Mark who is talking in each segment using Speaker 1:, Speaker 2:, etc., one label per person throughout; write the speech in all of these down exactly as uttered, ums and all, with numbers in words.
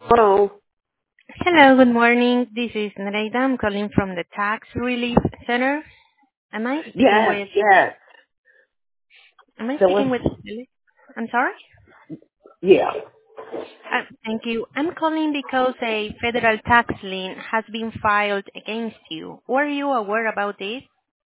Speaker 1: Hello.
Speaker 2: Hello, good morning. This is Nereida. I'm calling from the Tax Relief Center. Am I speaking
Speaker 1: Yes,
Speaker 2: with,
Speaker 1: yes.
Speaker 2: am I
Speaker 1: Phyllis?
Speaker 2: speaking with, I'm sorry?
Speaker 1: Yeah.
Speaker 2: Uh, thank you. I'm calling because a federal tax lien has been filed against you. Were you aware about this?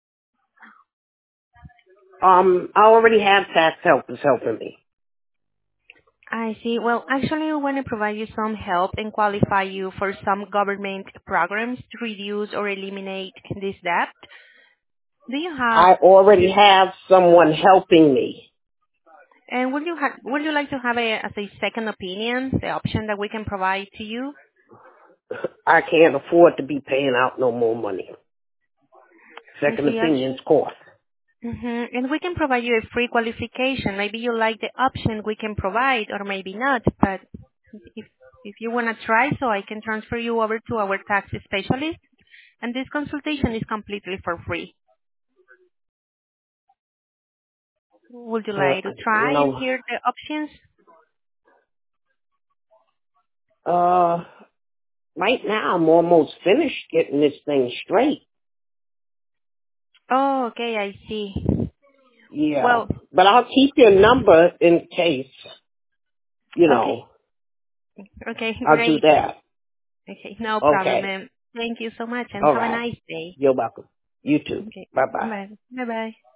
Speaker 1: Um, I already have tax helpers helping me.
Speaker 2: I see. Well, actually, we want to provide you some help and qualify you for some government programs to reduce or eliminate this debt. Do you have
Speaker 1: I already have someone helping me.
Speaker 2: And would you ha- would you like to have a as a second opinion, the option that we can provide to you?
Speaker 1: I can't afford to be paying out no more money.
Speaker 2: I
Speaker 1: Second
Speaker 2: see.
Speaker 1: opinions cost.
Speaker 2: Mm-hmm. And we can provide you a free qualification. Maybe you like the option we can provide, or maybe not. But if if you want to try, so I can transfer you over to our tax specialist, and this consultation is completely for free. Would you
Speaker 1: Uh,
Speaker 2: like to
Speaker 1: you
Speaker 2: try and
Speaker 1: know,
Speaker 2: hear the options?
Speaker 1: uh, right now I'm almost finished getting this thing straight.
Speaker 2: Oh, okay, I see.
Speaker 1: Yeah.
Speaker 2: Well,
Speaker 1: But I'll keep your number in case, you
Speaker 2: okay,
Speaker 1: know,
Speaker 2: okay,
Speaker 1: I'll do
Speaker 2: great.
Speaker 1: that.
Speaker 2: Okay, no problem,
Speaker 1: Okay.
Speaker 2: ma'am. Thank you so much and
Speaker 1: All
Speaker 2: have a
Speaker 1: right.
Speaker 2: nice day.
Speaker 1: You're welcome. You too.
Speaker 2: Okay,
Speaker 1: Bye bye.
Speaker 2: bye. Bye-bye.